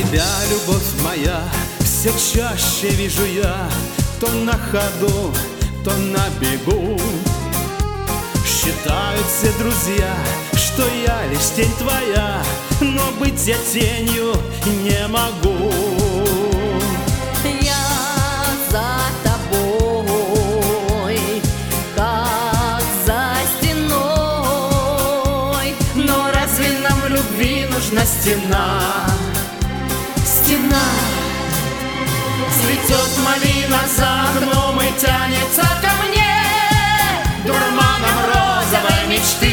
Тебя, любовь моя, все чаще вижу я, то на ходу, то на бегу. Считают все друзья, что я лишь тень твоя, но быть я тенью не могу. Я за тобой, как за стеной, но разве нам в любви нужна стена? Стена. Цветет малина за окном и тянется ко мне дурманом розовой мечты.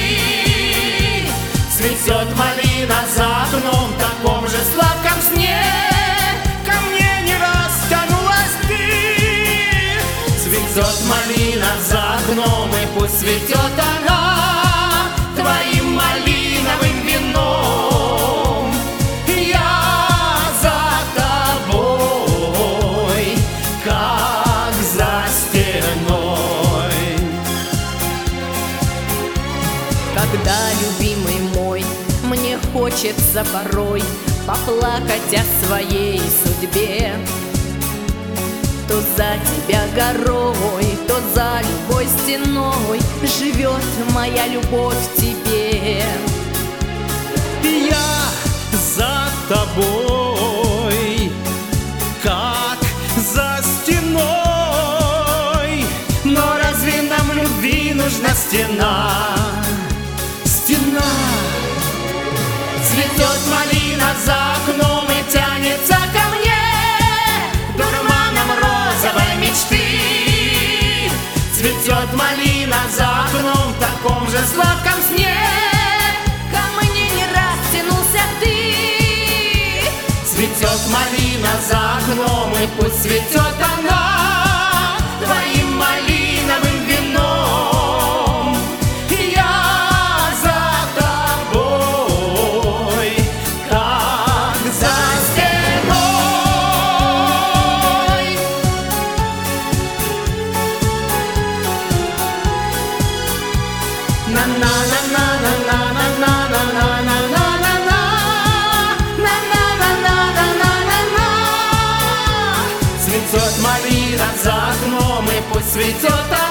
Цветет малина за окном в таком же сладком сне. Ко мне не раз тянулась ты. Цветет малина за окном, и пусть цветет она твоим малиновым вином. Я за тобой, как за стеной. Когда, любимый мой, мне хочется порой поплакать о своей судьбе, то за тебя горой, то за любой стеной живет моя любовь к тебе. Я за тобой, как за стеной, но разве нам в любви нужна стена? Стена. Цветет малина за окном и тянется ко мне дурманом розовой мечты. Цветет малина за окном в таком же сладком сне. Ко мне не раз тянулся ты. Цветет малина за окном, и пусть цветет она твоим малиновым вином. Я за тобой, как за стеной. Цветет малина за окном, и пусть цветет